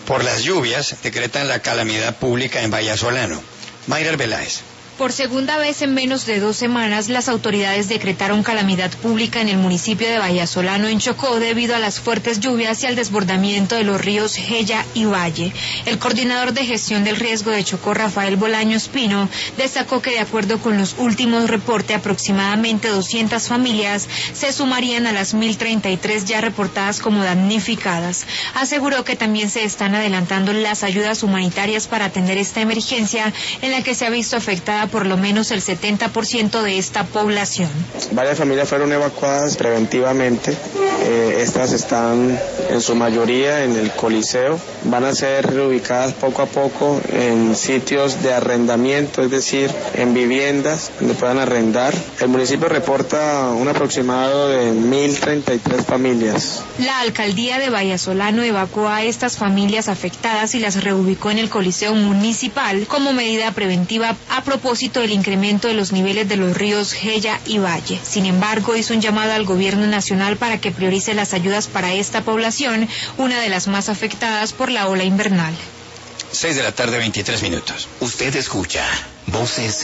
Por las lluvias, decretan la calamidad pública en Vallasolano. Mayra Arbeláez. Por segunda vez en menos de 2 semanas, las autoridades decretaron calamidad pública en el municipio de Vallasolano, en Chocó, debido a las fuertes lluvias y al desbordamiento de los ríos Gella y Valle. El coordinador de gestión del riesgo de Chocó, Rafael Bolaños Pino, destacó que de acuerdo con los últimos reportes, aproximadamente 200 familias se sumarían a las 1.033 ya reportadas como damnificadas. Aseguró que también se están adelantando las ayudas humanitarias para atender esta emergencia en la que se ha visto afectada por lo menos el 70% de esta población. Varias familias fueron evacuadas preventivamente. Estas están en su mayoría en el Coliseo. Van a ser reubicadas poco a poco en sitios de arrendamiento, es decir, en viviendas donde puedan arrendar. El municipio reporta un aproximado de 1.033 familias. La alcaldía de Vallasolano evacuó a estas familias afectadas y las reubicó en el Coliseo Municipal como medida preventiva a propósito del incremento de los niveles de los ríos Gella y Valle. Sin embargo, hizo un llamado al gobierno nacional para que priorice las ayudas para esta población, una de las más afectadas por la ola invernal. 6:23 p.m. Usted escucha Voces